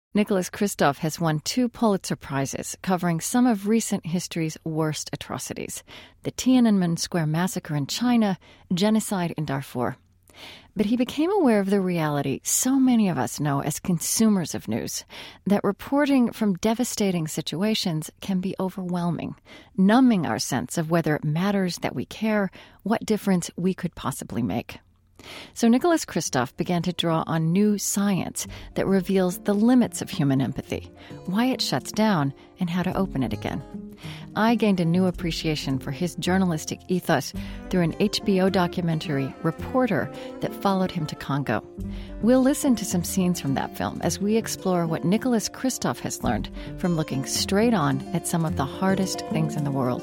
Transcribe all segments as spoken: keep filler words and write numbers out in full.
Nicholas Kristof has won two Pulitzer Prizes covering some of recent history's worst atrocities: the Tiananmen Square massacre in China, genocide in Darfur. But he became aware of the reality so many of us know as consumers of news, that reporting from devastating situations can be overwhelming, numbing our sense of whether it matters that we care, what difference we could possibly make. So Nicholas Kristof began to draw on new science that reveals the limits of human empathy, why it shuts down, and how to open it again. I gained a new appreciation for his journalistic ethos through an H B O documentary, Reporter, that followed him to Congo. We'll listen to some scenes from that film as we explore what Nicholas Kristof has learned from looking straight on at some of the hardest things in the world.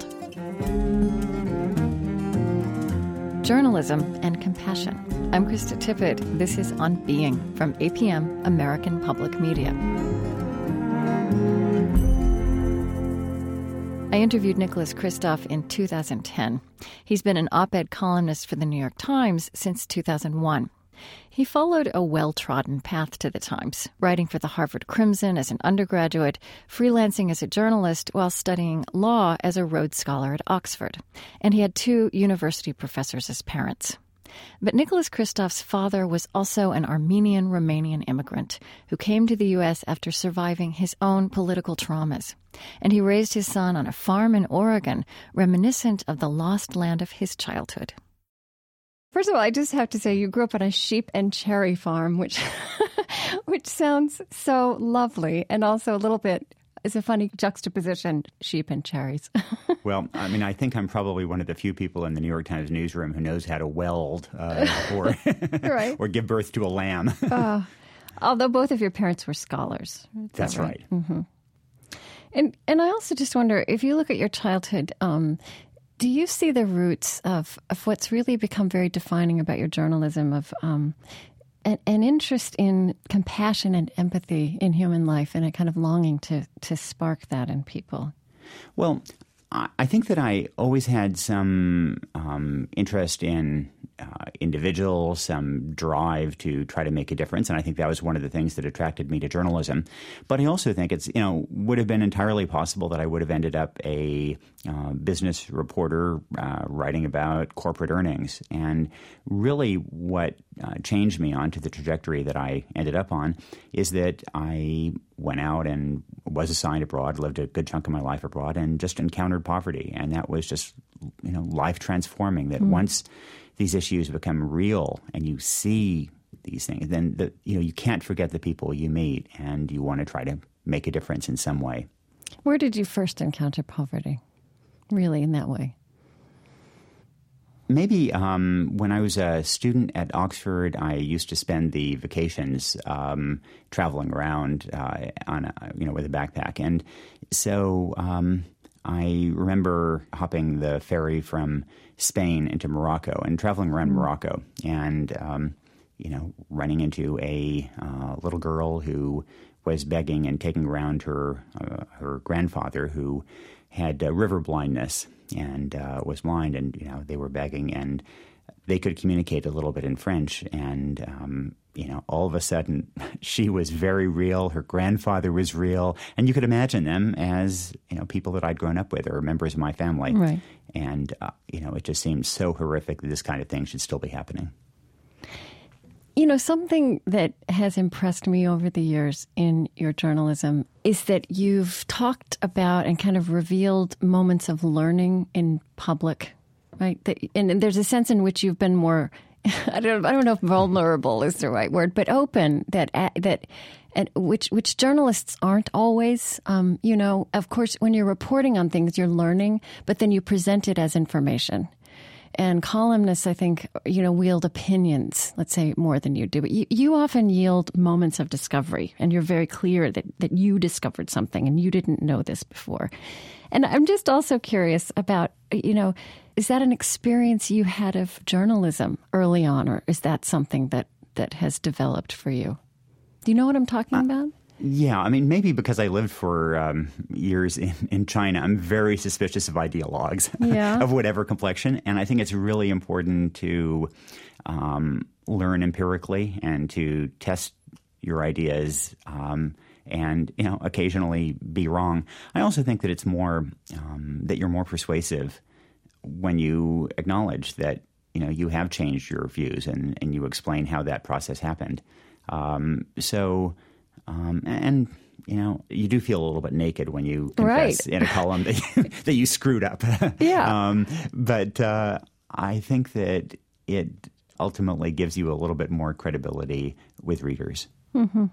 Journalism and compassion. I'm Krista Tippett. This is On Being from A P M, American Public Media. I interviewed Nicholas Kristof in two thousand ten. He's been an op-ed columnist for the New York Times since two thousand one. He followed a well-trodden path to the Times, writing for the Harvard Crimson as an undergraduate, freelancing as a journalist while studying law as a Rhodes Scholar at Oxford. And he had two university professors as parents. But Nicholas Kristof's father was also an Armenian-Romanian immigrant who came to the U S after surviving his own political traumas. And he raised his son on a farm in Oregon, reminiscent of the lost land of his childhood. First of all, I just have to say you grew up on a sheep and cherry farm, which which sounds so lovely, and also a little bit is a funny juxtaposition, sheep and cherries. Well, I mean, I think I'm probably one of the few people in the New York Times newsroom who knows how to weld uh, or, right. or give birth to a lamb. uh, although both of your parents were scholars. That's that right. right. Mm-hmm. And, and I also just wonder, if you look at your childhood, um, do you see the roots of, of what's really become very defining about your journalism, of um, an, an interest in compassion and empathy in human life, and a kind of longing to, to spark that in people? Well, I think that I always had some um, interest in uh, individuals, some drive to try to make a difference, and I think that was one of the things that attracted me to journalism. But I also think it's, you know, would have been entirely possible that I would have ended up a uh, business reporter uh, writing about corporate earnings. And really what uh, changed me onto the trajectory that I ended up on is that I went out and was assigned abroad, lived a good chunk of my life abroad, and just encountered poverty. And that was just, you know, life transforming. That mm. once these issues become real and you see these things, then the, you know, you can't forget the people you meet, and you want to try to make a difference in some way. Where did you first encounter poverty, really, in that way? Maybe um, when I was a student at Oxford, I used to spend the vacations um, traveling around uh, on, a, you know, with a backpack, and so um, I remember hopping the ferry from Spain into Morocco and traveling around mm-hmm. Morocco, and um, you know, running into a uh, little girl who was begging and taking around her uh, her grandfather, who had uh, river blindness and uh, was blind, and you know, they were begging, and they could communicate a little bit in French, and um, you know, all of a sudden she was very real, her grandfather was real, and you could imagine them as, you know, people that I'd grown up with or members of my family, right. And uh, you know, it just seemed so horrific that this kind of thing should still be happening. You know, something that has impressed me over the years in your journalism is that you've talked about and kind of revealed moments of learning in public, right? That, and, and there's a sense in which you've been more, I don't, I don't know if vulnerable is the right word, but open, that that, and which which journalists aren't always. Um, you know, of course, when you're reporting on things, you're learning, but then you present it as information. And columnists, I think, you know, wield opinions, let's say, more than you do. But you, you often yield moments of discovery, and you're very clear that, that you discovered something and you didn't know this before. And I'm just also curious about, you know, is that an experience you had of journalism early on, or is that something that, that has developed for you? Do you know what I'm talking uh, about? Yeah, I mean, maybe because I lived for um, years in, in China, I'm very suspicious of ideologues yeah. of whatever complexion. And I think it's really important to um, learn empirically and to test your ideas um, and, you know, occasionally be wrong. I also think that it's more um, that you're more persuasive when you acknowledge that, you know, you have changed your views and, and you explain how that process happened. Um, so, um, and, you know, you do feel a little bit naked when you confess right. in a column that you, that you screwed up. Yeah. um, but uh, I think that it ultimately gives you a little bit more credibility with readers. Mm-hmm.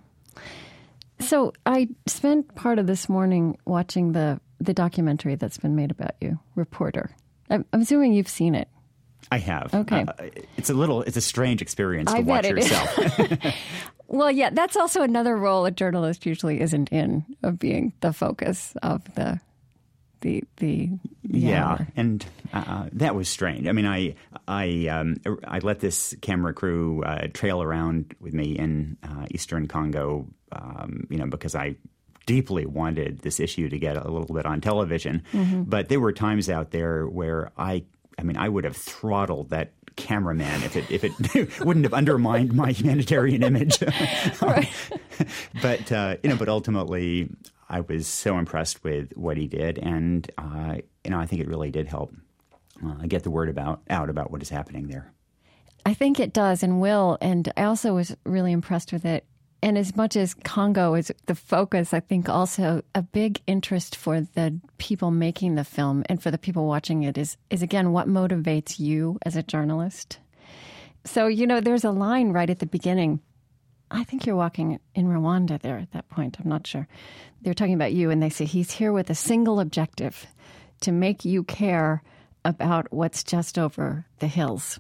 So I spent part of this morning watching the, the documentary that's been made about you, Reporter. I'm, I'm assuming you've seen it. I have. Okay. Uh, it's a little, it's a strange experience to I watch bet it yourself. Is. Well, yeah, that's also another role a journalist usually isn't in, of being the focus of the the the, the yeah, hour. And uh, that was strange. I mean, I I um, I let this camera crew uh, trail around with me in uh, Eastern Congo, um, you know, because I deeply wanted this issue to get a little bit on television. Mm-hmm. But there were times out there where I, I mean, I would have throttled that cameraman if it if it wouldn't have undermined my humanitarian image. Right. But uh, you know, but ultimately, I was so impressed with what he did, and uh, you know, I think it really did help uh, get the word about out about what is happening there. I think it does and will, and I also was really impressed with it. And as much as Congo is the focus, I think also a big interest for the people making the film and for the people watching it is, is again, what motivates you as a journalist. So, you know, there's a line right at the beginning. I think you're walking in Rwanda there at that point. I'm not sure. They're talking about you, and they say he's here with a single objective, to make you care about what's just over the hills.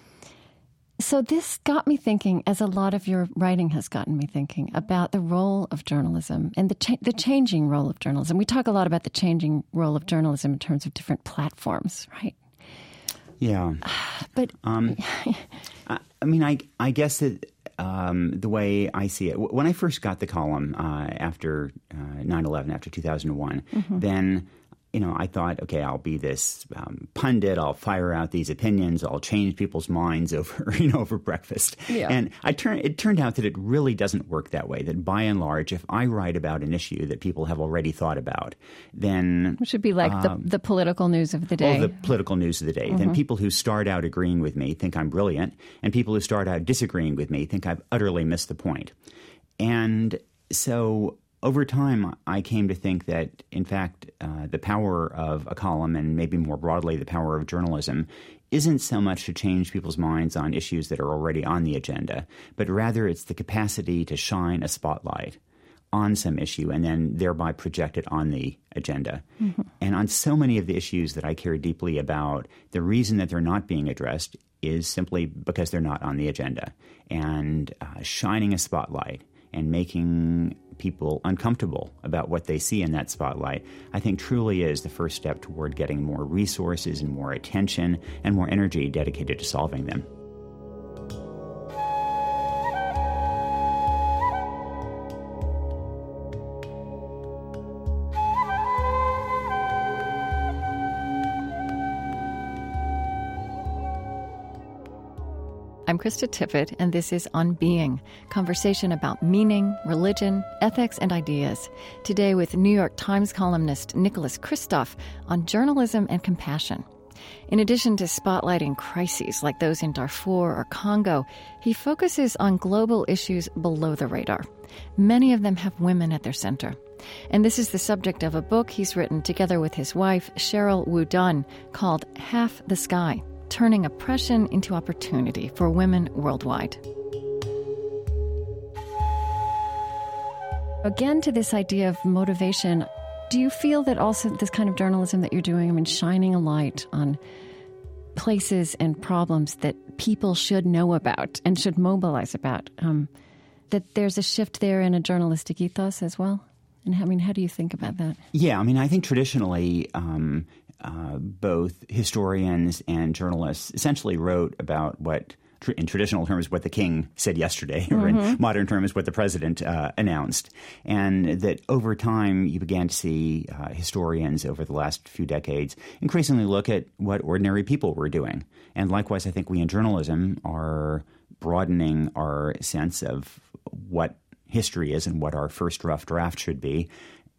So this got me thinking, as a lot of your writing has gotten me thinking, about the role of journalism and the cha- the changing role of journalism. We talk a lot about the changing role of journalism in terms of different platforms, right? Yeah. But um, I, I mean, I I guess that um, the way I see it, when I first got the column uh, after uh, nine eleven, after two thousand one, mm-hmm. then, you know, I thought, okay, I'll be this um, pundit. I'll fire out these opinions. I'll change people's minds over, you know, over breakfast. Yeah. And I turn, it turned out that it really doesn't work that way. That by and large, if I write about an issue that people have already thought about, then it should be like um, the, the political news of the day. Well, the political news of the day. Mm-hmm. Then people who start out agreeing with me think I'm brilliant, and people who start out disagreeing with me think I've utterly missed the point. And so over time, I came to think that, in fact, uh, the power of a column, and maybe more broadly the power of journalism, isn't so much to change people's minds on issues that are already on the agenda, but rather it's the capacity to shine a spotlight on some issue and then thereby project it on the agenda. Mm-hmm. And on so many of the issues that I care deeply about, the reason that they're not being addressed is simply because they're not on the agenda. And uh, shining a spotlight and making people uncomfortable about what they see in that spotlight, I think truly is the first step toward getting more resources and more attention and more energy dedicated to solving them. I'm Krista Tippett, and this is On Being, conversation about meaning, religion, ethics, and ideas. Today with New York Times columnist Nicholas Kristof on journalism and compassion. In addition to spotlighting crises like those in Darfur or Congo, he focuses on global issues below the radar. Many of them have women at their center. And this is the subject of a book he's written together with his wife, Cheryl Wu Dunn, called Half the Sky: Turning Oppression into Opportunity for Women Worldwide. Again, to this idea of motivation, do you feel that also this kind of journalism that you're doing, I mean, shining a light on places and problems that people should know about and should mobilize about, um, that there's a shift there in a journalistic ethos as well? And I mean, how do you think about that? Yeah, I mean, I think traditionally um, uh, both historians and journalists essentially wrote about what, tr- in traditional terms, what the king said yesterday, mm-hmm. or in modern terms, what the president uh, announced. And that over time, you began to see uh, historians over the last few decades increasingly look at what ordinary people were doing. And likewise, I think we in journalism are broadening our sense of what history is and what our first rough draft should be,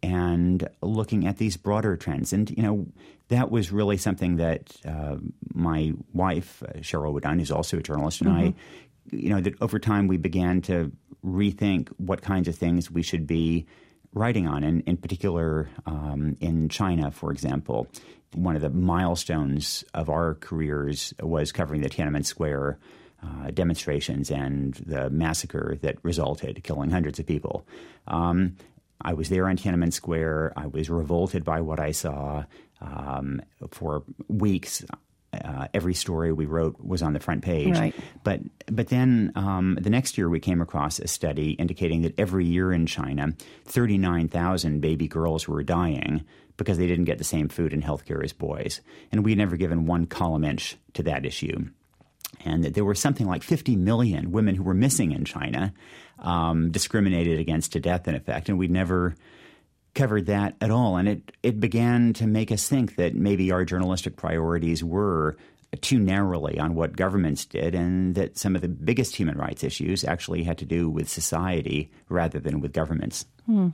and looking at these broader trends. And, you know, that was really something that uh, my wife, uh, Cheryl Woodine, who's also a journalist, and mm-hmm. I, you know, that over time we began to rethink what kinds of things we should be writing on. And in particular, um, in China, for example, one of the milestones of our careers was covering the Tiananmen Square uh, demonstrations and the massacre that resulted, killing hundreds of people. Um, I was there on Tiananmen Square. I was revolted by what I saw. Um, for weeks, uh, every story we wrote was on the front page. Right. But but then um, the next year we came across a study indicating that every year in China, thirty-nine thousand baby girls were dying because they didn't get the same food and health care as boys. And we'd never given one column inch to that issue. And that there were something like fifty million women who were missing in China, um, discriminated against to death, in effect. And we'd never covered that at all. And it, it began to make us think that maybe our journalistic priorities were too narrowly on what governments did, and that some of the biggest human rights issues actually had to do with society rather than with governments. Hmm.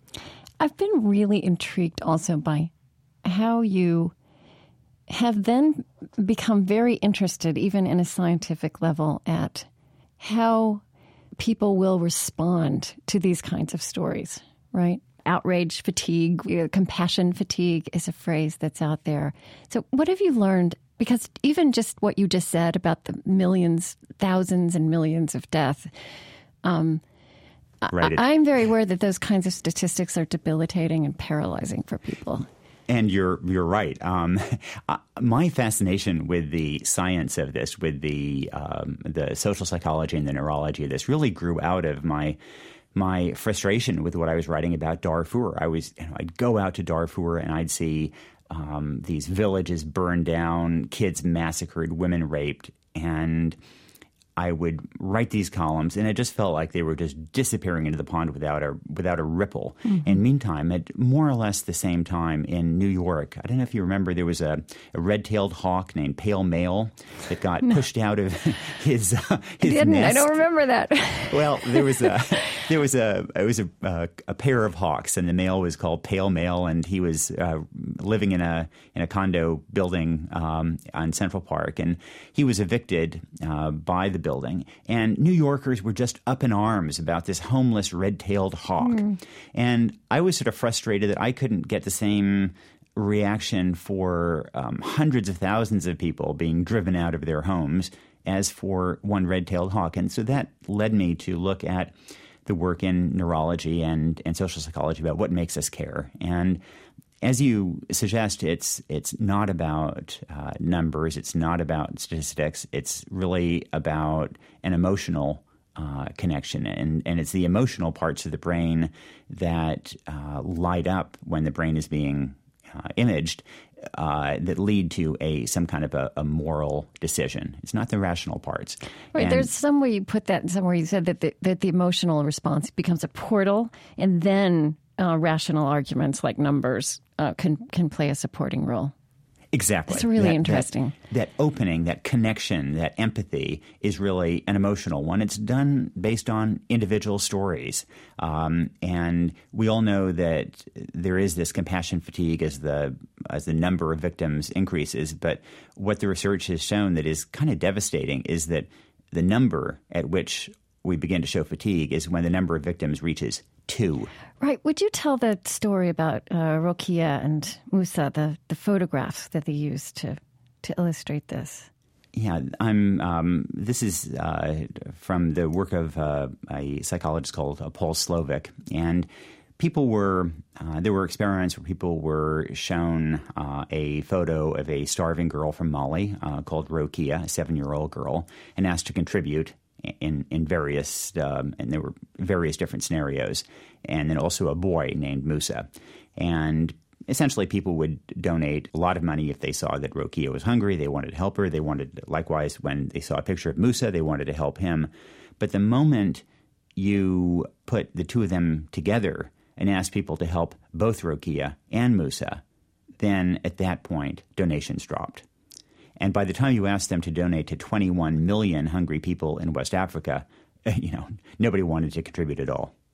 I've been really intrigued also by how you have then become very interested, even in a scientific level, at how people will respond to these kinds of stories, right? Outrage fatigue, you know, compassion fatigue is a phrase that's out there. So what have you learned? Because even just what you just said about the millions, thousands and millions of death, um, right. I, I'm very aware that those kinds of statistics are debilitating and paralyzing for people. And you're you're right. Um, my fascination with the science of this, with the um, the social psychology and the neurology of this, really grew out of my my frustration with what I was writing about Darfur. I was you know, I'd go out to Darfur and I'd see um, these villages burned down, kids massacred, women raped, and I would write these columns, and it just felt like they were just disappearing into the pond without a without a ripple. Mm-hmm. And meantime, at more or less the same time in New York, I don't know if you remember, there was a, a red-tailed hawk named Pale Male that got no. pushed out of his uh, his I didn't. nest. I don't remember that. Well, there was a there was a it was a, a, a pair of hawks, and the male was called Pale Male, and he was uh, living in a in a condo building um, on Central Park, and he was evicted uh, by the building, and New Yorkers were just up in arms about this homeless red-tailed hawk. Mm. And I was sort of frustrated that I couldn't get the same reaction for um, hundreds of thousands of people being driven out of their homes as for one red-tailed hawk. And so that led me to look at the work in neurology and, and social psychology about what makes us care. And as you suggest, it's it's not about uh, numbers. It's not about statistics. It's really about an emotional uh, connection, and and it's the emotional parts of the brain that uh, light up when the brain is being uh, imaged uh, that lead to a some kind of a, a moral decision. It's not the rational parts. Right. And there's some way you put that somewhere. You said that the, that the emotional response becomes a portal, and then Uh, rational arguments like numbers uh, can can play a supporting role. Exactly. It's really that, interesting. That, that opening, that connection, that empathy is really an emotional one. It's done based on individual stories. Um, and we all know that there is this compassion fatigue as the as the number of victims increases. But what the research has shown that is kind of devastating is that the number at which we begin to show fatigue is when the number of victims reaches two. Right. Would you tell the story about uh, Rokia and Musa, the, the photographs that they used to, to illustrate this? Yeah, I'm. Um, this is uh, from the work of uh, a psychologist called uh, Paul Slovic, and people were uh, there were experiments where people were shown uh, a photo of a starving girl from Mali uh, called Rokia, a seven-year-old girl, and asked to contribute in in various um, and there were various different scenarios, and then also a boy named Musa, and essentially people would donate a lot of money if they saw that Rokia was hungry. They wanted to help her. They wanted, likewise, when they saw a picture of Musa, they wanted to help him. But the moment you put the two of them together and ask people to help both Rokia and Musa, then at that point donations dropped. And by the time you asked them to donate to twenty-one million hungry people in West Africa, you know, nobody wanted to contribute at all.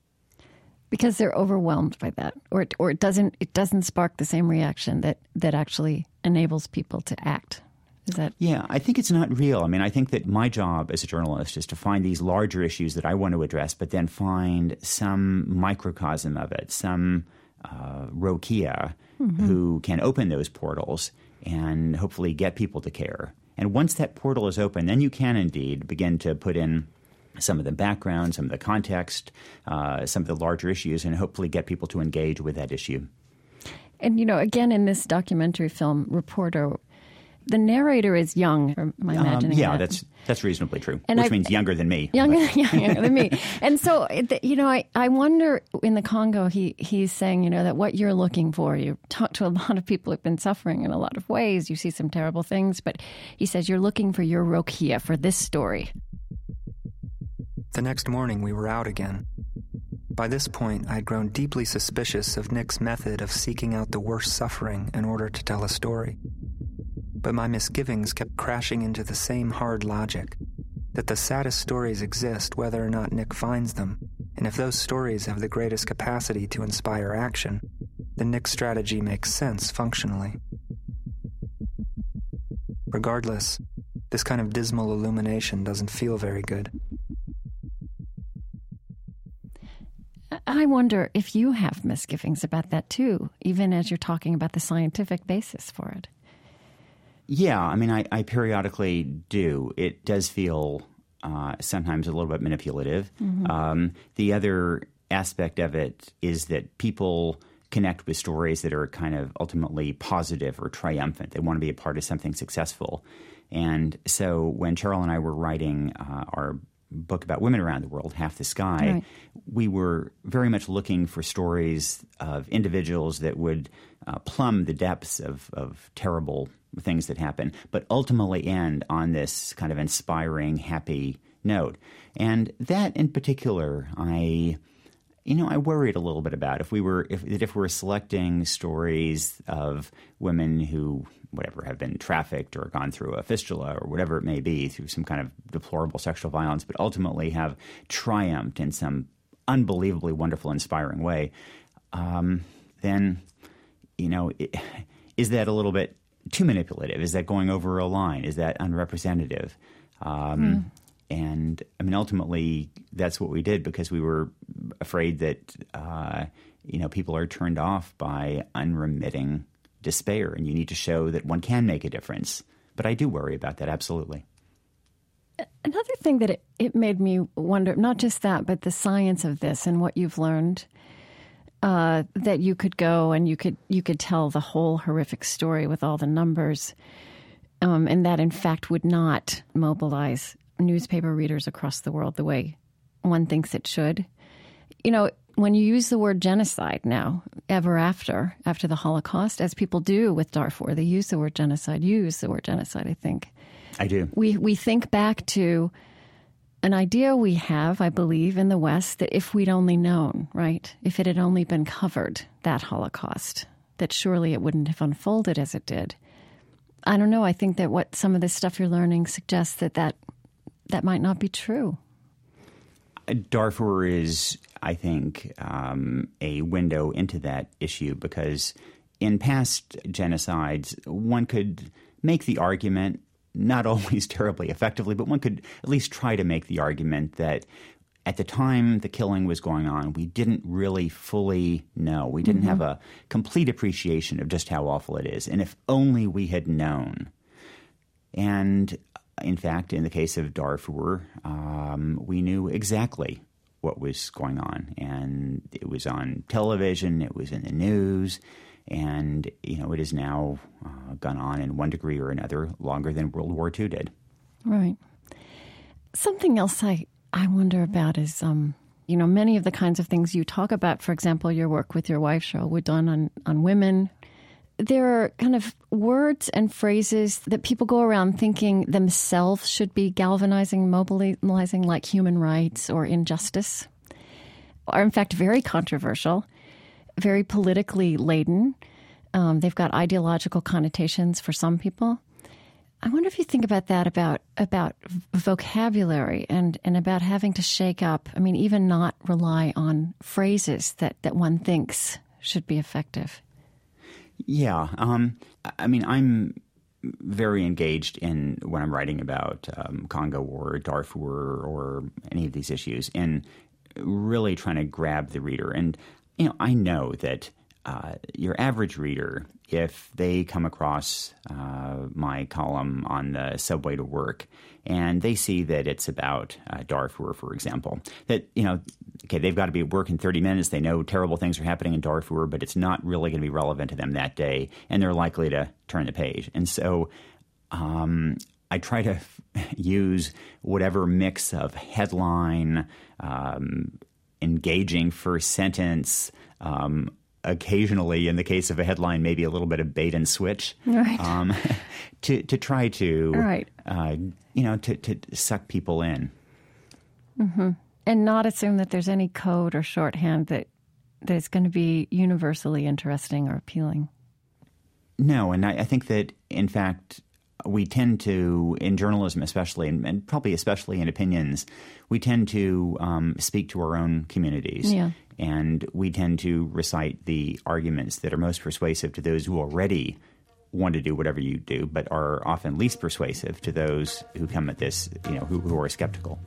Because they're overwhelmed by that, or it, or it doesn't it doesn't spark the same reaction that, that actually enables people to act. Is that? Yeah, I think it's not real. I mean, I think that my job as a journalist is to find these larger issues that I want to address, but then find some microcosm of it, some uh, Rokia mm-hmm. who can open those portals and hopefully get people to care. And once that portal is open, then you can indeed begin to put in some of the background, some of the context, uh, some of the larger issues, and hopefully get people to engage with that issue. And, you know, again, in this documentary film, Reporter, the narrator is young. Am I imagining um, yeah, that? that's that's reasonably true, and which I, means younger than me. Younger, yeah, younger than me. And so, you know, I, I wonder, in the Congo, he he's saying, you know, that what you're looking for, you talk to a lot of people who've been suffering in a lot of ways. You see some terrible things, but he says you're looking for your Rokia for this story. The next morning, we were out again. By this point, I had grown deeply suspicious of Nick's method of seeking out the worst suffering in order to tell a story. But my misgivings kept crashing into the same hard logic, that the saddest stories exist whether or not Nick finds them, and if those stories have the greatest capacity to inspire action, then Nick's strategy makes sense functionally. Regardless, this kind of dismal illumination doesn't feel very good. I wonder if you have misgivings about that too, even as you're talking about the scientific basis for it. Yeah, I mean, I, I periodically do. It does feel uh, sometimes a little bit manipulative. Mm-hmm. Um, the other aspect of it is that people connect with stories that are kind of ultimately positive or triumphant. They want to be a part of something successful. And so when Cheryl and I were writing uh, our book about women around the world, Half the Sky, right. we were very much looking for stories of individuals that would uh, plumb the depths of, of terrible things that happen, but ultimately end on this kind of inspiring, happy note. And that in particular, I, you know, I worried a little bit about if we were, if, if we were selecting stories of women who, whatever, have been trafficked or gone through a fistula or whatever it may be, through some kind of deplorable sexual violence, but ultimately have triumphed in some unbelievably wonderful, inspiring way, um, then, you know, it, is that a little bit too manipulative? Is that going over a line? Is that unrepresentative? Um, mm. And, I mean, ultimately, that's what we did because we were afraid that, uh, you know, people are turned off by unremitting despair, and you need to show that one can make a difference. But I do worry about that, absolutely. Another thing that it, it made me wonder, not just that, but the science of this and what you've learned, uh, that you could go and you could you could tell the whole horrific story with all the numbers, um, and that, in fact, would not mobilize newspaper readers across the world the way one thinks it should. You know, when you use the word genocide now, ever after, after the Holocaust, as people do with Darfur, they use the word genocide, use the word genocide, I think. I do. We we think back to an idea we have, I believe, in the West, that if we'd only known, right, if it had only been covered, that Holocaust, that surely it wouldn't have unfolded as it did. I don't know. I think that what some of this stuff you're learning suggests that that, that might not be true. Darfur is, I think, um, a window into that issue because in past genocides, one could make the argument, not always terribly effectively, but one could at least try to make the argument that at the time the killing was going on, we didn't really fully know. We didn't mm-hmm. have a complete appreciation of just how awful it is. And if only we had known. And in fact, in the case of Darfur, um, we knew exactly what was going on. And it was on television, it was in the news, and, you know, it has now uh, gone on in one degree or another longer than World War Two did. Right. Something else I, I wonder about is, um, you know, many of the kinds of things you talk about, for example, your work with your wife, Cheryl Wood-Dunn, on, on women. There are kind of words and phrases that people go around thinking themselves should be galvanizing, mobilizing, like human rights or injustice, are in fact very controversial, very politically laden. Um, they've got ideological connotations for some people. I wonder if you think about that, about about vocabulary and, and about having to shake up, I mean, even not rely on phrases that, that one thinks should be effective. Yeah. Um, I mean, I'm very engaged in when I'm writing about um, Congo or Darfur or any of these issues in really trying to grab the reader. And, you know, I know that uh, your average reader, if they come across uh, my column on the subway to work and they see that it's about uh, Darfur, for example, that, you know, okay, they've got to be at work in thirty minutes. They know terrible things are happening in Darfur, but it's not really going to be relevant to them that day, and they're likely to turn the page. And so um, I try to f- use whatever mix of headline, um, engaging first sentence, um, occasionally, in the case of a headline, maybe a little bit of bait and switch, right. um, to to try to, right. uh, you know, to, to suck people in. Mm-hmm. And not assume that there's any code or shorthand that that is going to be universally interesting or appealing. No, and I, I think that, in fact, we tend to, in journalism especially, and, and probably especially in opinions, we tend to um, speak to our own communities. Yeah. And we tend to recite the arguments that are most persuasive to those who already want to do whatever you do, but are often least persuasive to those who come at this, you know, who, who are skeptical.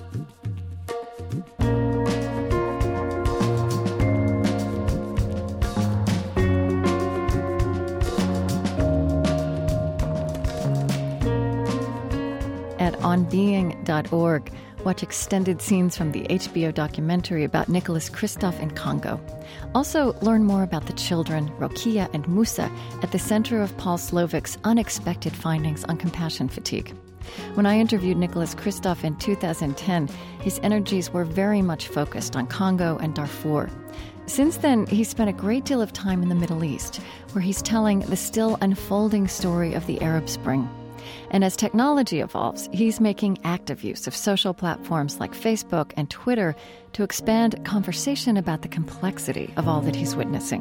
At on being dot org, watch extended scenes from the H B O documentary about Nicholas Kristof in Congo. Also, learn more about the children, Rokia and Musa, at the center of Paul Slovic's unexpected findings on compassion fatigue. When I interviewed Nicholas Kristof in two thousand ten, his energies were very much focused on Congo and Darfur. Since then, he's spent a great deal of time in the Middle East, where he's telling the still unfolding story of the Arab Spring. And as technology evolves, he's making active use of social platforms like Facebook and Twitter to expand conversation about the complexity of all that he's witnessing.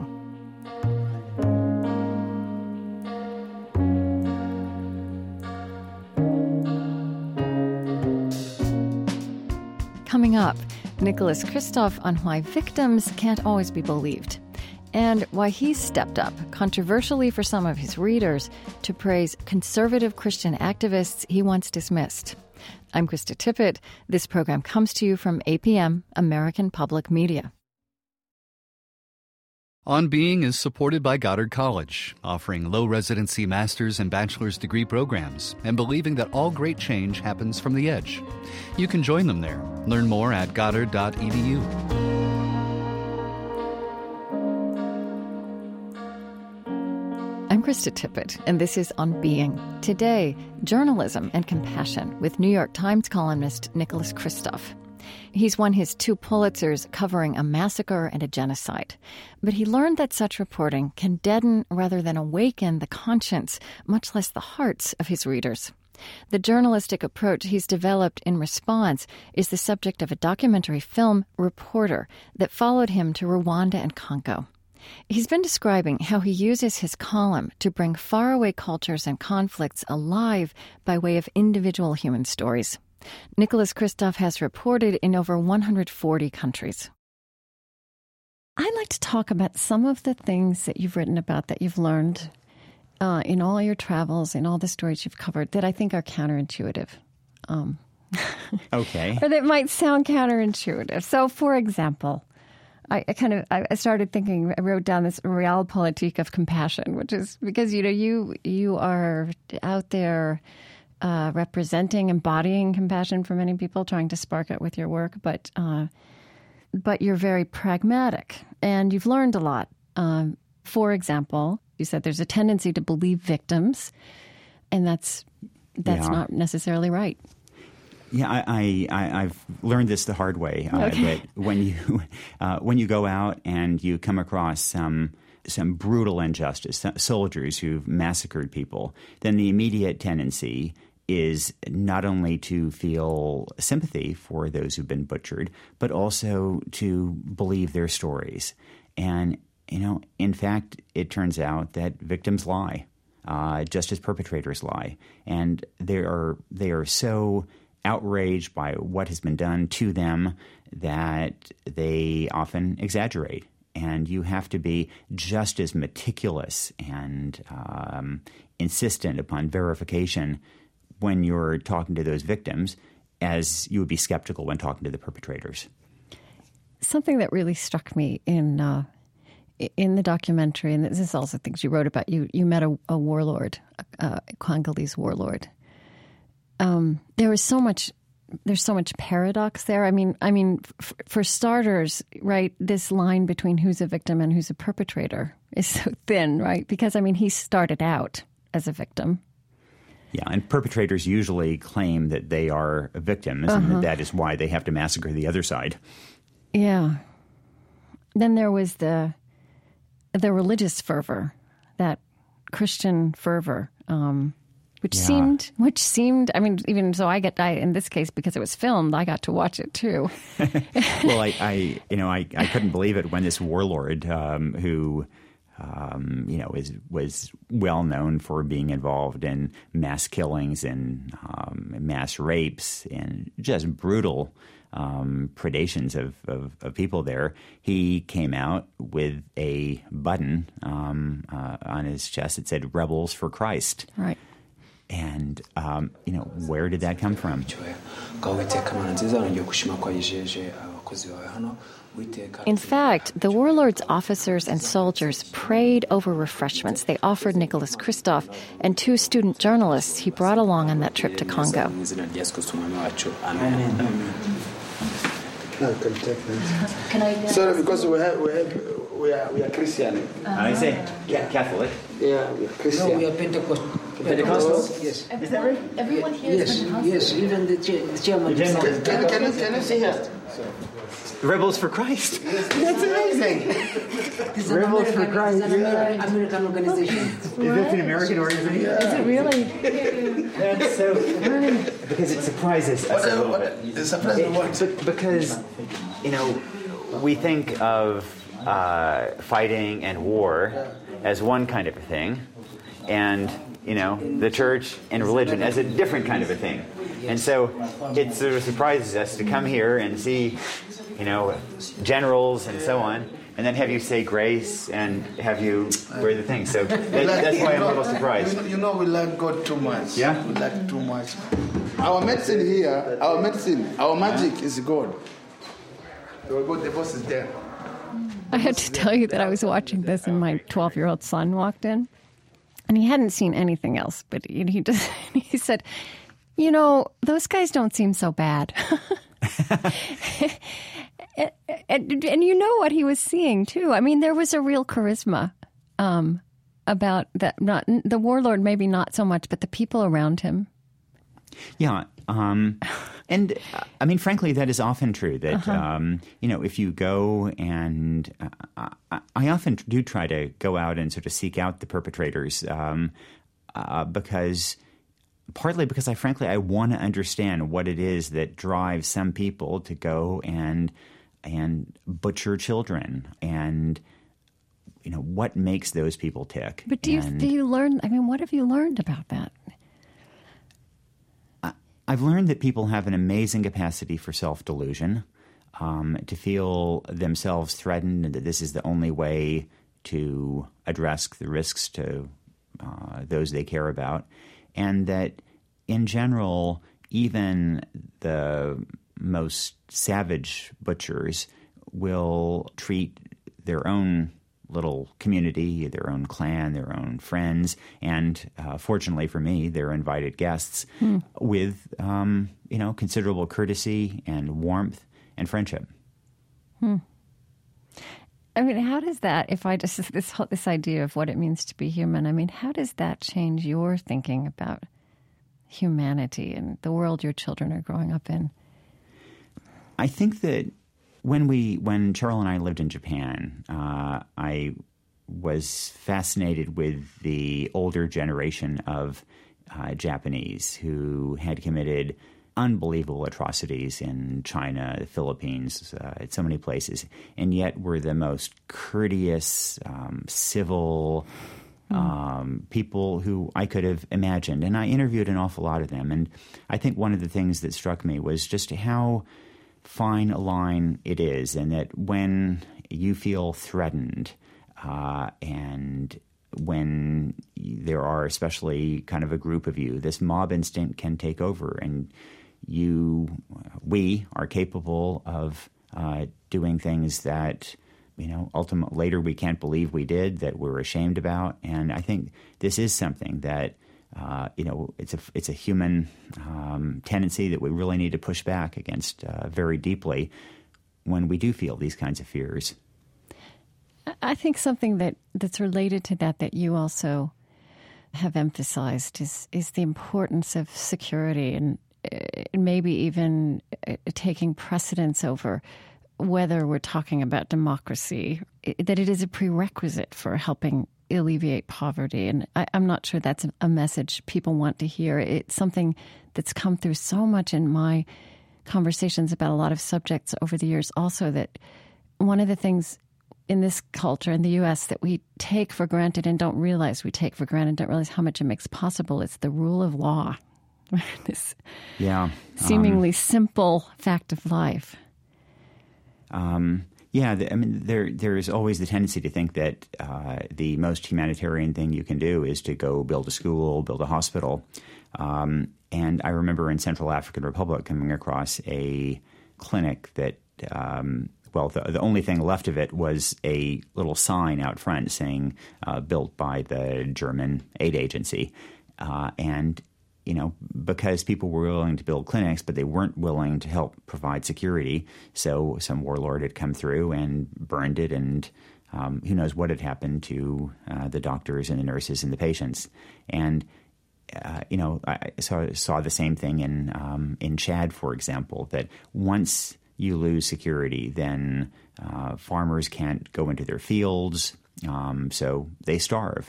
Coming up, Nicholas Kristof on why victims can't always be believed, and why he's stepped up, controversially for some of his readers, to praise conservative Christian activists he once dismissed. I'm Krista Tippett. This program comes to you from A P M, American Public Media. On Being is supported by Goddard College, offering low-residency master's and bachelor's degree programs and believing that all great change happens from the edge. You can join them there. Learn more at goddard dot e d u. I'm Krista Tippett, and this is On Being. Today, journalism and compassion with New York Times columnist Nicholas Kristof. He's won his two Pulitzers covering a massacre and a genocide. But he learned that such reporting can deaden rather than awaken the conscience, much less the hearts of his readers. The journalistic approach he's developed in response is the subject of a documentary film, Reporter, that followed him to Rwanda and Congo. He's been describing how he uses his column to bring faraway cultures and conflicts alive by way of individual human stories. Nicholas Kristof has reported in over one hundred forty countries. I'd like to talk about some of the things that you've written about, that you've learned uh, in all your travels, in all the stories you've covered, that I think are counterintuitive. Um, okay. Or that might sound counterintuitive. So, for example, I, I kind of I started thinking, I wrote down this realpolitik of compassion, which is because, you know, you you are out there uh, representing, embodying compassion for many people, trying to spark it with your work, but uh, but you're very pragmatic, and you've learned a lot. Um, for example, you said there's a tendency to believe victims, and that's that's yeah. not necessarily right. Yeah, I, I, I've learned this the hard way. Uh, okay. That when you uh, when you go out and you come across some some brutal injustice, soldiers who've massacred people, then the immediate tendency is not only to feel sympathy for those who've been butchered, but also to believe their stories. And, you know, in fact, it turns out that victims lie. uh, just as perpetrators lie. And they are they are so outraged by what has been done to them that they often exaggerate. And you have to be just as meticulous and um, insistent upon verification when you're talking to those victims as you would be skeptical when talking to the perpetrators. Something that really struck me in uh, in the documentary, and this is also things you wrote about, you you met a, a warlord, a, a Congolese warlord. Um, there was so much, there's so much paradox there. I mean, I mean, f- for starters, right, this line between who's a victim and who's a perpetrator is so thin, right? Because, I mean, he started out as a victim. Yeah, and perpetrators usually claim that they are victims uh-huh. and that that is why they have to massacre the other side. Yeah. Then there was the the religious fervor, that Christian fervor, um, which yeah. seemed, which seemed. I mean, even so, I get I, in this case because it was filmed, I got to watch it too. Well, I, I, you know, I, I couldn't believe it when this warlord um, who. Um, you know, is, was well known for being involved in mass killings and um, mass rapes and just brutal um, predations of, of, of people there. He came out with a button um, uh, on his chest that said "Rebels for Christ." Right. And, um, you know, where did that come from? In fact, the warlord's officers and soldiers prayed over refreshments they offered Nicholas Kristof and two student journalists he brought along on that trip to Congo. Can I? Sorry, because we have we have we are we are Christian. Uh-huh. I say yeah, Catholic. Yeah, we are Christian. No, we are Pentecostal. Pentecostals? Yes. Everyone, is that right? Everyone here yes, is Pentecostal. Yes, even the, the chairman. Can, can, can, can, you, can you see here? Rebels for Christ. That's amazing. This Rebels for Christ. It's an American, American organization. Is this an American organization? Is it really? That's so funny. Because it surprises us a little What, bit. it surprises what? It, because, you know, we think of uh, fighting and war as one kind of a thing, and, you know, the church and religion as a different kind of a thing. And so it sort of surprises us to come here and see, you know, generals and so on, and then have you say grace and have you wear the thing. So that, that's why I'm a little surprised. You know, we like God too much. Yeah? We like too much. Our medicine here, our medicine, our magic is God. The boss is there. I had to tell you that I was watching this and my twelve-year-old son walked in, and he hadn't seen anything else, but he, he just he said, you know, those guys don't seem so bad. and, and, and you know what he was seeing, too. I mean, there was a real charisma um, about that. Not the warlord, maybe not so much, but the people around him. Yeah. Um, and, uh, I mean, frankly, that is often true. That, uh-huh. um, you know, if you go and uh, I, I often do try to go out and sort of seek out the perpetrators um, uh, because... Partly because I, frankly, I want to understand what it is that drives some people to go and and butcher children, and you know what makes those people tick. But do you and do you learn? I mean, what have you learned about that? I, I've learned that people have an amazing capacity for self-delusion, um, to feel themselves threatened, and that this is the only way to address the risks to uh, those they care about. And that, in general, even the most savage butchers will treat their own little community, their own clan, their own friends, and uh, fortunately for me, their invited guests, hmm. with um, you know considerable courtesy and warmth and friendship. Hmm. I mean, how does that, if I just, this this idea of what it means to be human, I mean, how does that change your thinking about humanity and the world your children are growing up in? I think that when we, when Cheryl and I lived in Japan, uh, I was fascinated with the older generation of uh, Japanese who had committed unbelievable atrocities in China, the Philippines, uh, at so many places, and yet were the most courteous, um, civil, mm. um, people who I could have imagined. And I interviewed an awful lot of them. And I think one of the things that struck me was just how fine a line it is, and that when you feel threatened uh, and when there are especially kind of a group of you, this mob instinct can take over, and you, we are capable of uh, doing things that, you know, ultimately later we can't believe we did, that we're ashamed about. And I think this is something that, uh, you know, it's a it's a human um, tendency that we really need to push back against uh, very deeply when we do feel these kinds of fears. I think something that, that's related to that that you also have emphasized is is the importance of security, and maybe even taking precedence over whether we're talking about democracy, that it is a prerequisite for helping alleviate poverty. And I, I'm not sure that's a message people want to hear. It's something that's come through so much in my conversations about a lot of subjects over the years also, that one of the things in this culture, in the U S, that we take for granted and don't realize we take for granted, don't realize how much it makes possible, is the rule of law. This yeah, seemingly um, simple fact of life. Um, yeah, the, I mean, there there is always the tendency to think that uh, the most humanitarian thing you can do is to go build a school, build a hospital. Um, and I remember in Central African Republic coming across a clinic that, um, well, the, the only thing left of it was a little sign out front saying uh, built by the German aid agency. Uh, and You know, because people were willing to build clinics, but they weren't willing to help provide security. So some warlord had come through and burned it, and um, who knows what had happened to uh, the doctors and the nurses and the patients. And, uh, you know, I saw, saw the same thing in um, in Chad, for example, that once you lose security, then uh, farmers can't go into their fields, um, so they starve.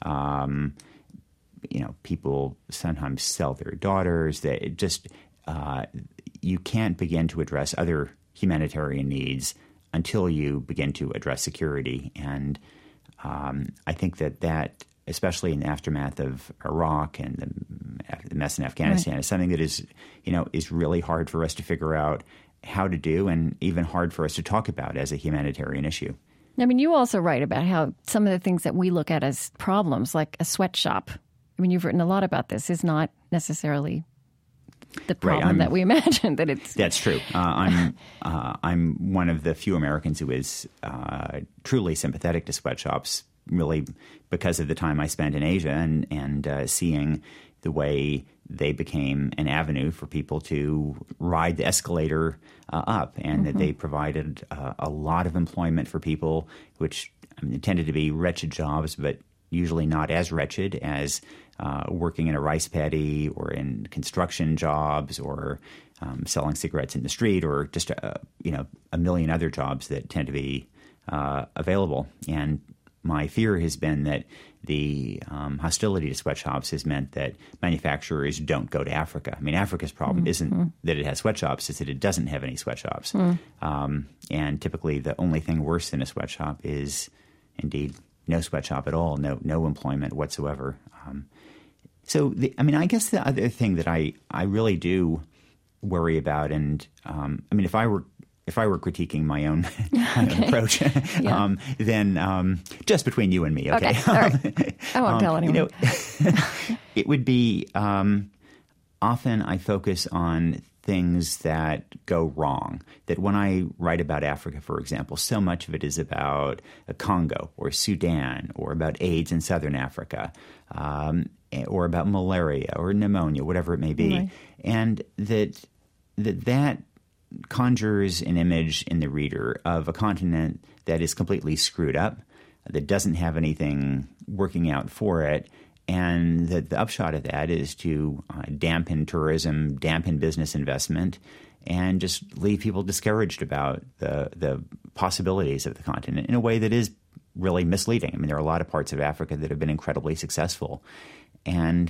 Um You know, people sometimes sell their daughters. They just uh, you can't begin to address other humanitarian needs until you begin to address security. And um, I think that that, especially in the aftermath of Iraq and the, the mess in Afghanistan, right, is something that is, you know, is really hard for us to figure out how to do, and even hard for us to talk about as a humanitarian issue. I mean, you also write about how some of the things that we look at as problems, like a sweatshop, I mean, you've written a lot about this, is not necessarily the problem right, that we imagine that it's. That's true. Uh, I'm uh, I'm one of the few Americans who is uh, truly sympathetic to sweatshops, really because of the time I spent in Asia and, and uh, seeing the way they became an avenue for people to ride the escalator uh, up, and mm-hmm. that they provided uh, a lot of employment for people, which I mean, tended to be wretched jobs, but usually not as wretched as uh, working in a rice paddy or in construction jobs or um, selling cigarettes in the street, or just a, you know a million other jobs that tend to be uh, available. And my fear has been that the um, hostility to sweatshops has meant that manufacturers don't go to Africa. I mean, Africa's problem mm-hmm. isn't that it has sweatshops; it's that it doesn't have any sweatshops. Mm. Um, and typically, the only thing worse than a sweatshop is, indeed, no sweatshop at all, no no employment whatsoever. Um, so, the, I mean, I guess the other thing that I, I really do worry about, and um, I mean, if I were if I were critiquing my own, my own approach, yeah. um, then um, just between you and me, okay? Okay, all right. I won't um, tell anyone. You know, it would be um, often I focus on things that go wrong. That when I write about Africa, for example, so much of it is about Congo or Sudan or about AIDS in southern Africa, um, or about malaria or pneumonia, whatever it may be. Right. And that, that that conjures an image in the reader of a continent that is completely screwed up, that doesn't have anything working out for it. And the, the upshot of that is to uh, dampen tourism, dampen business investment, and just leave people discouraged about the the possibilities of the continent in a way that is really misleading. I mean, there are a lot of parts of Africa that have been incredibly successful. And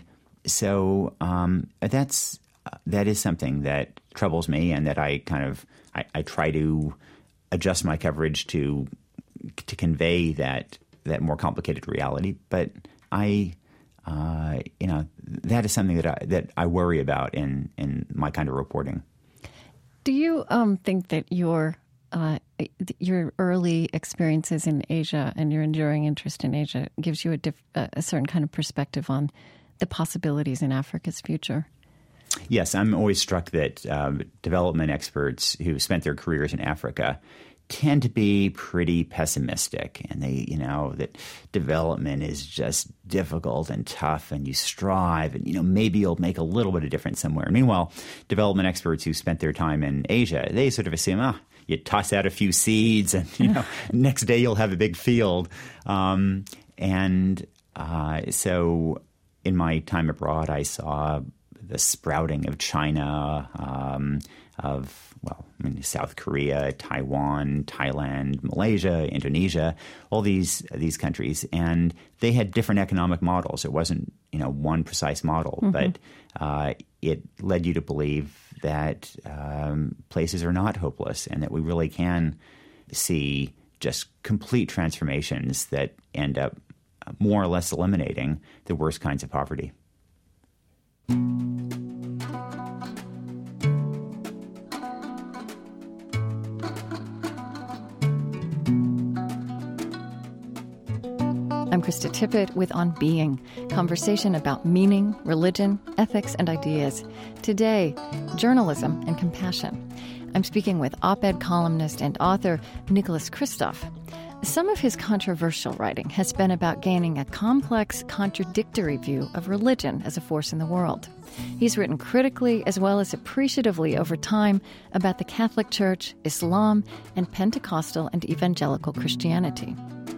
so um, that's uh, that is something that troubles me, and that I kind of I, I try to adjust my coverage to to convey that that more complicated reality. But I, uh, you know, that is something that I, that I worry about in, in my kind of reporting. Do you um, think that your uh, your early experiences in Asia and your enduring interest in Asia gives you a, diff- a certain kind of perspective on the possibilities in Africa's future? Yes, I'm always struck that um, development experts who spent their careers in Africa tend to be pretty pessimistic, and they, you know, that development is just difficult and tough, and you strive, and, you know, maybe you'll make a little bit of difference somewhere. Meanwhile, development experts who spent their time in Asia, they sort of assume, ah, oh, you toss out a few seeds, and, you know, next day you'll have a big field. Um, and uh, so in my time abroad, I saw the sprouting of China, um, of, well, I mean, South Korea, Taiwan, Thailand, Malaysia, Indonesia, all these these countries. And they had different economic models. It wasn't, you know, one precise model, mm-hmm. but uh, it led you to believe that um, places are not hopeless and that we really can see just complete transformations that end up more or less eliminating the worst kinds of poverty. I'm Krista Tippett with On Being, conversation about meaning, religion, ethics, and ideas. Today, journalism and compassion. I'm speaking with op-ed columnist and author Nicholas Kristof. Some of his controversial writing has been about gaining a complex, contradictory view of religion as a force in the world. He's written critically as well as appreciatively over time about the Catholic Church, Islam, and Pentecostal and evangelical Christianity.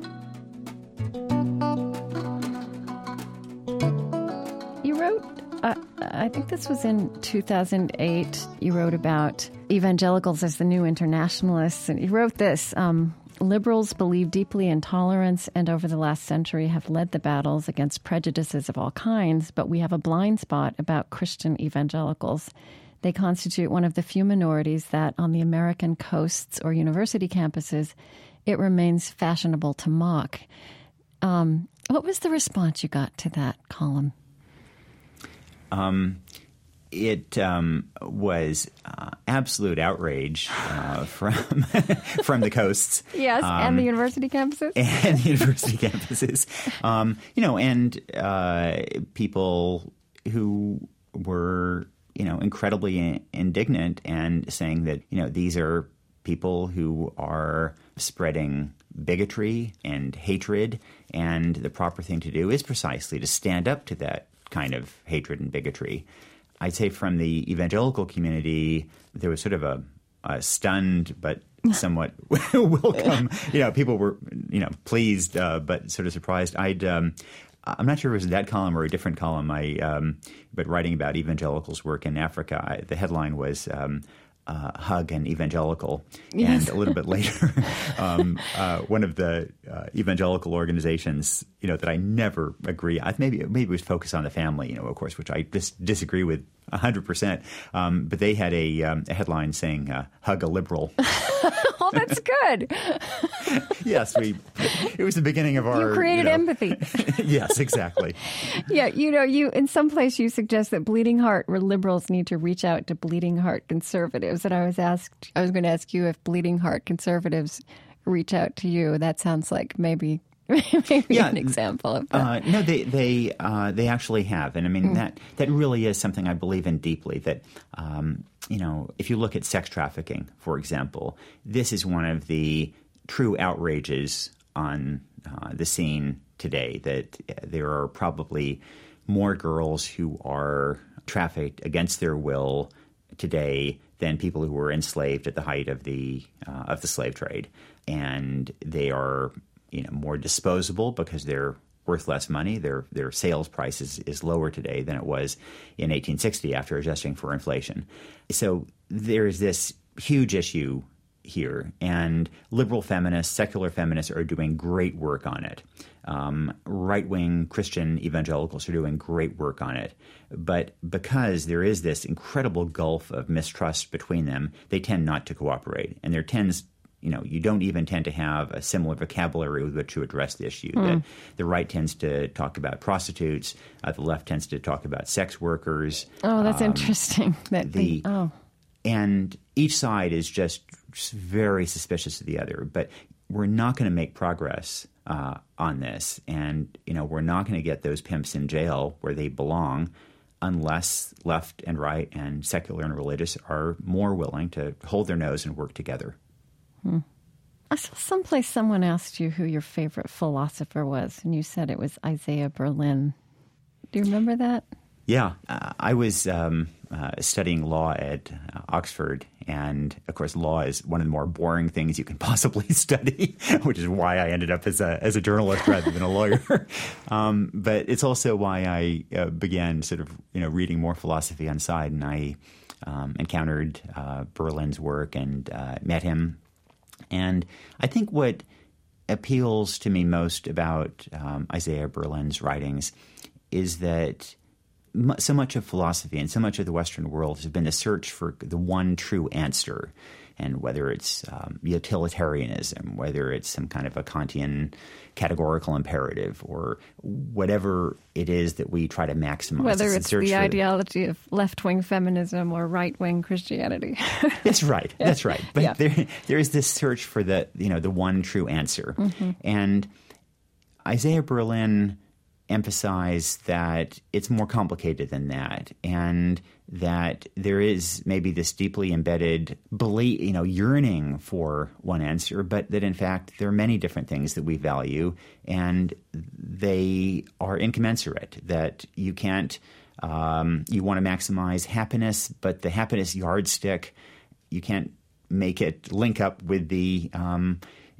You wrote, uh, I think this was in two thousand eight, you wrote about evangelicals as the new internationalists, and you wrote this, um, liberals believe deeply in tolerance and over the last century have led the battles against prejudices of all kinds, but we have a blind spot about Christian evangelicals. They constitute one of the few minorities that on the American coasts or university campuses, it remains fashionable to mock. Um, what was the response you got to that column? Um, it um, was uh, absolute outrage uh, from from the coasts. Yes, um, and the university campuses. And the university campuses. Um, you know, and uh, people who were, you know, incredibly indignant and saying that, you know, these are people who are spreading bigotry and hatred, and the proper thing to do is precisely to stand up to that kind of hatred and bigotry. I'd say from the evangelical community, there was sort of a, a stunned but somewhat welcome. You know, people were, you know, pleased uh, but sort of surprised. I'd, um, I'm not sure if it was that column or a different column. I, um, but writing about evangelicals' work in Africa, I, the headline was um, uh, "Hug an Evangelical," yes. And a little bit later, um, uh, one of the uh, evangelical organizations, you know, that I never agree. I, maybe maybe it was Focus on the Family, you know, of course, which I dis- disagree with a hundred percent. Um, but they had a, um, a headline saying uh, "Hug a Liberal." Oh, that's good. Yes, we. It was the beginning of our. You created you know, empathy. Yes, exactly. Yeah, you know, you in some place you suggest that Bleeding Heart liberals need to reach out to Bleeding Heart conservatives. And I was asked, I was going to ask you if Bleeding Heart conservatives reach out to you. That sounds like maybe. Maybe yeah, an example of that. Uh, no, they they uh, they actually have, and I mean mm. that that really is something I believe in deeply. That um, you know, if you look at sex trafficking, for example, this is one of the true outrages on uh, the scene today. That there are probably more girls who are trafficked against their will today than people who were enslaved at the height of the uh, of the slave trade, and they are, you know, more disposable because they're worth less money. Their their sales price is, is lower today than it was in eighteen sixty after adjusting for inflation. So there's this huge issue here, and liberal feminists, secular feminists are doing great work on it. Um, right-wing Christian evangelicals are doing great work on it. But because there is this incredible gulf of mistrust between them, they tend not to cooperate. And there tends you know, you don't even tend to have a similar vocabulary with which to address the issue. Mm. That the right tends to talk about prostitutes, uh, the left tends to talk about sex workers. Oh, that's um, interesting. That the, the oh. And each side is just very suspicious of the other. But we're not going to make progress uh, on this. And, you know, we're not going to get those pimps in jail where they belong unless left and right and secular and religious are more willing to hold their nose and work together. Hmm. I saw someplace someone asked you who your favorite philosopher was, and you said it was Isaiah Berlin. Do you remember that? Yeah. Uh, I was um, uh, studying law at uh, Oxford, and, of course, law is one of the more boring things you can possibly study, which is why I ended up as a as a journalist rather than a lawyer. um, but it's also why I uh, began sort of, you know, reading more philosophy on the side, and I um, encountered uh, Berlin's work and uh, met him. And I think what appeals to me most about um, Isaiah Berlin's writings is that so much of philosophy and so much of the Western world has been the search for the one true answer. And whether it's um, utilitarianism, whether it's some kind of a Kantian categorical imperative, or whatever it is that we try to maximize. Whether it's, it's the for, ideology of left-wing feminism or right-wing Christianity. That's right. Yeah. That's right. But yeah. there, there is this search for the, you know, the one true answer. Mm-hmm. And Isaiah Berlin emphasize that it's more complicated than that, and that there is maybe this deeply embedded belief, you know, yearning for one answer, but that in fact there are many different things that we value, and they are incommensurate. That you can't, um, you want to maximize happiness, but the happiness yardstick, you can't make it link up with the um,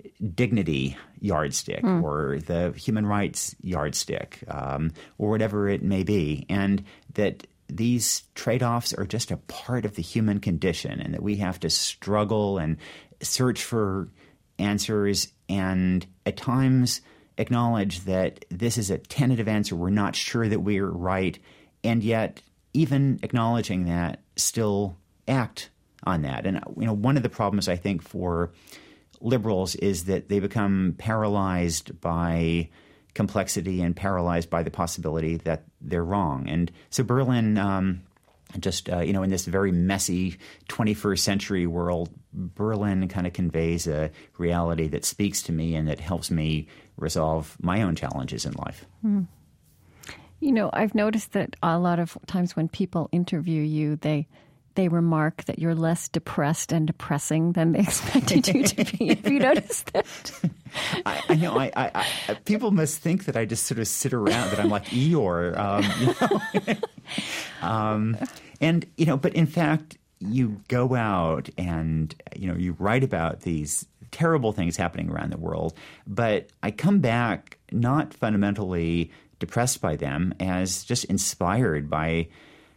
dignity yardstick mm. or the human rights yardstick, um, or whatever it may be, and that these trade-offs are just a part of the human condition, and that we have to struggle and search for answers, and at times acknowledge that this is a tentative answer. We're not sure that we're right, and yet even acknowledging that, still act on that. And you know, one of the problems I think for liberals is that they become paralyzed by complexity and paralyzed by the possibility that they're wrong. And so Berlin, um, just, uh, you know, in this very messy twenty-first century world, Berlin kind of conveys a reality that speaks to me and that helps me resolve my own challenges in life. Hmm. You know, I've noticed that a lot of times when people interview you, they they remark that you're less depressed and depressing than they expected you to be. Have you noticed that? I, I know. I, I, I, people must think that I just sort of sit around, that I'm like Eeyore. Um, you know? um, and, you know, but in fact, you go out and, you know, you write about these terrible things happening around the world. But I come back not fundamentally depressed by them, as just inspired by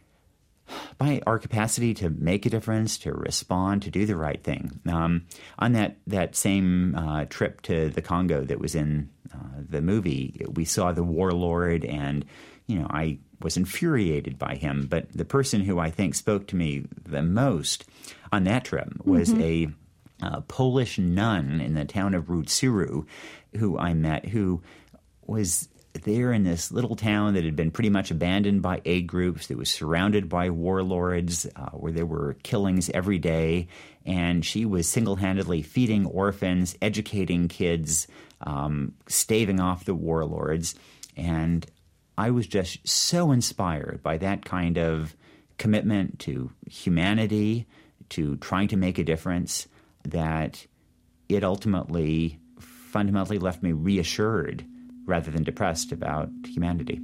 by our capacity to make a difference, to respond, to do the right thing. Um, on that that same uh, trip to the Congo that was in uh, the movie, we saw the warlord, and you know I was infuriated by him. But the person who I think spoke to me the most on that trip was mm-hmm. a uh, Polish nun in the town of Rutsuru, who I met, who was there in this little town that had been pretty much abandoned by aid groups, that was surrounded by warlords, uh, where there were killings every day. And she was single-handedly feeding orphans, educating kids, um, staving off the warlords. And I was just so inspired by that kind of commitment to humanity, to trying to make a difference, that it ultimately, fundamentally left me reassured rather than depressed about humanity.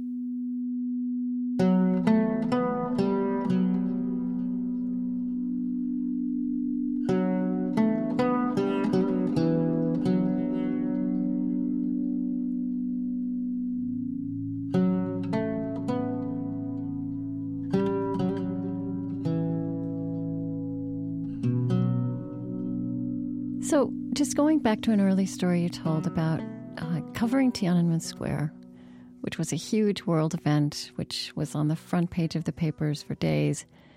So, just going back to an early story you told about Uh, covering Tiananmen Square, which was a huge world event, which was on the front page of the papers for days.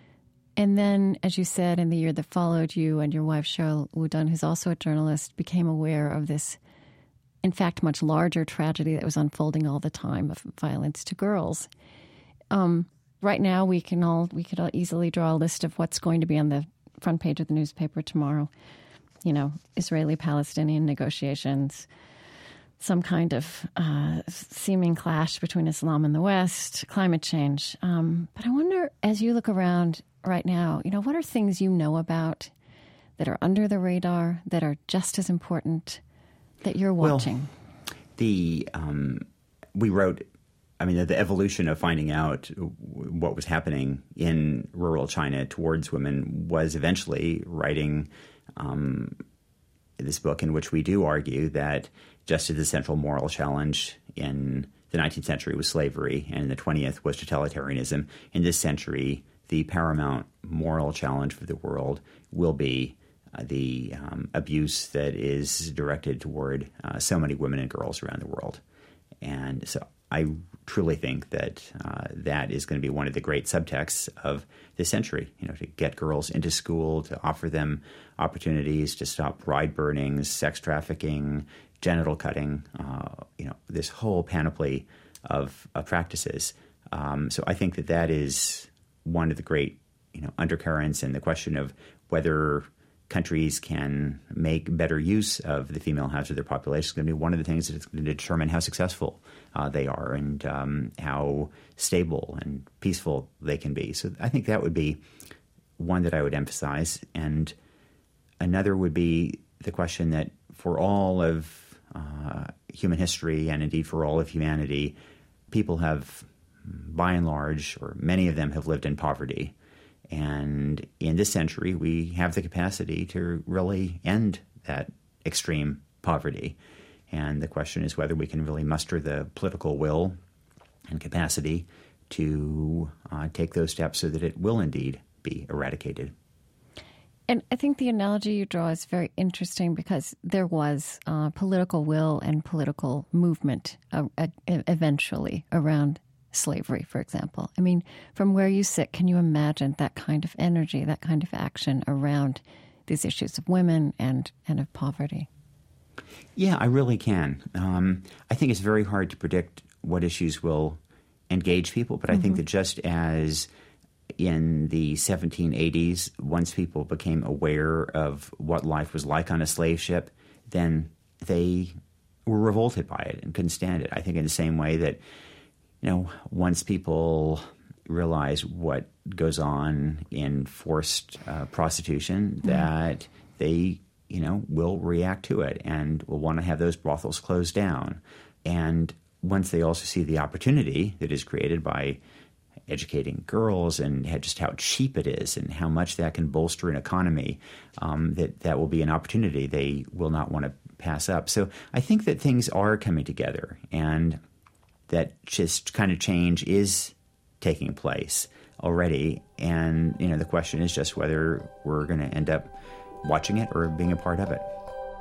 And then, as you said, in the year that followed, you and your wife, Cheryl Wu-Dun, who's also a journalist, became aware of this, in fact, much larger tragedy that was unfolding all the time of violence to girls. Um, right now, we can all we could all easily draw a list of what's going to be on the front page of the newspaper tomorrow. You know, Israeli-Palestinian negotiations, some kind of uh, seeming clash between Islam and the West, climate change. Um, but I wonder, as you look around right now, you know, what are things you know about that are under the radar, that are just as important, that you're watching? Well, the um, we wrote, I mean, the, the evolution of finding out what was happening in rural China towards women was eventually writing um, this book in which we do argue that just as the central moral challenge in the nineteenth century was slavery and in the twentieth was totalitarianism, in this century, the paramount moral challenge for the world will be uh, the um, abuse that is directed toward uh, so many women and girls around the world. And so I truly think that uh, that is going to be one of the great subtexts of this century, you know, to get girls into school, to offer them opportunities to stop bride burnings, sex trafficking, genital cutting, uh, you know, this whole panoply of, of practices. Um, so I think that that is one of the great, you know, undercurrents in the question of whether countries can make better use of the female halves of their population is going to be one of the things that's going to determine how successful uh, they are and um, how stable and peaceful they can be. So I think that would be one that I would emphasize. And another would be the question that for all of uh, human history and indeed for all of humanity, people have, by and large, or many of them have lived in poverty. And in this century, we have the capacity to really end that extreme poverty. And the question is whether we can really muster the political will and capacity to uh, take those steps so that it will indeed be eradicated. And I think the analogy you draw is very interesting because there was uh, political will and political movement uh, uh, eventually around slavery, for example. I mean, from where you sit, can you imagine that kind of energy, that kind of action around these issues of women and, and of poverty? Yeah, I really can. Um, I think it's very hard to predict what issues will engage people, but I mm-hmm. think that just as in the seventeen eighties, once people became aware of what life was like on a slave ship, then they were revolted by it and couldn't stand it. I think in the same way that, you know, once people realize what goes on in forced uh, prostitution, mm-hmm. that they, you know, will react to it and will want to have those brothels closed down. And once they also see the opportunity that is created by educating girls and just how cheap it is and how much that can bolster an economy, um, that that will be an opportunity they will not want to pass up. So I think that things are coming together and that just kind of change is taking place already. And, you know, the question is just whether we're going to end up watching it or being a part of it.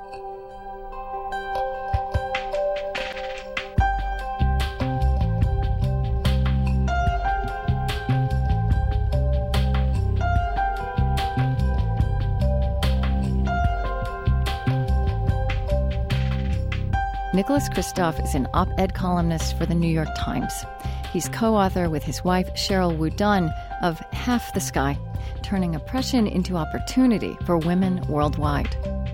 Nicholas Kristof is an op-ed columnist for the New York Times. He's co-author with his wife, Cheryl Wu-Dun, of Half the Sky, Turning Oppression into Opportunity for Women Worldwide.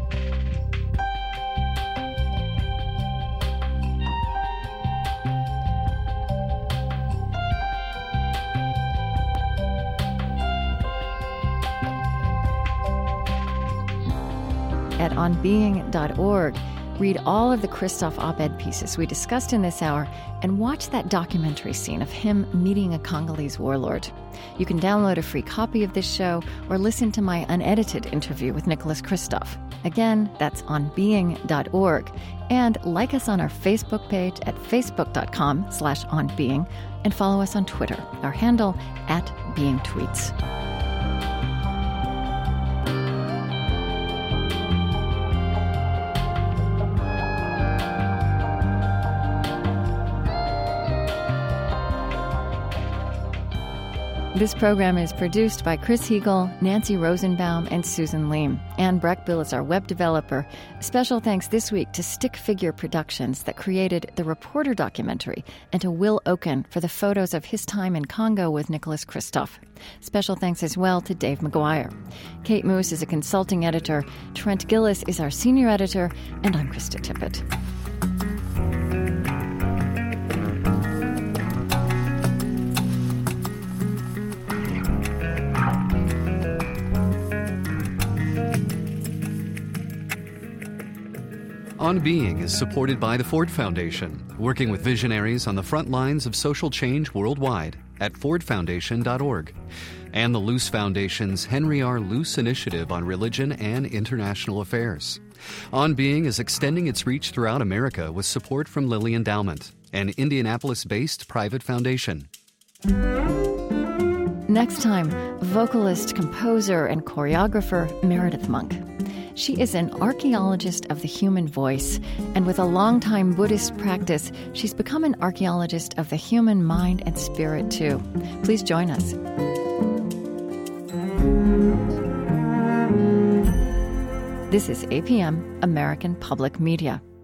At on being dot org, read all of the Kristof op-ed pieces we discussed in this hour and watch that documentary scene of him meeting a Congolese warlord. You can download a free copy of this show or listen to my unedited interview with Nicholas Kristof. Again, that's on being dot org. And like us on our Facebook page at facebook.com slash onbeing and follow us on Twitter, our handle at beingtweets. This program is produced by Chris Heagle, Nancy Rosenbaum, and Susan Leem. Anne Breckbill is our web developer. Special thanks this week to Stick Figure Productions that created the Reporter documentary, and to Will Oken for the photos of his time in Congo with Nicholas Kristof. Special thanks as well to Dave McGuire. Kate Moose is a consulting editor. Trent Gillis is our senior editor. And I'm Krista Tippett. On Being is supported by the Ford Foundation, working with visionaries on the front lines of social change worldwide at ford foundation dot org, and the Luce Foundation's Henry R. Luce Initiative on Religion and International Affairs. On Being is extending its reach throughout America with support from Lilly Endowment, an Indianapolis-based private foundation. Next time, vocalist, composer, and choreographer Meredith Monk. She is an archaeologist of the human voice, and with a long-time Buddhist practice, she's become an archaeologist of the human mind and spirit, too. Please join us. This is A P M, American Public Media.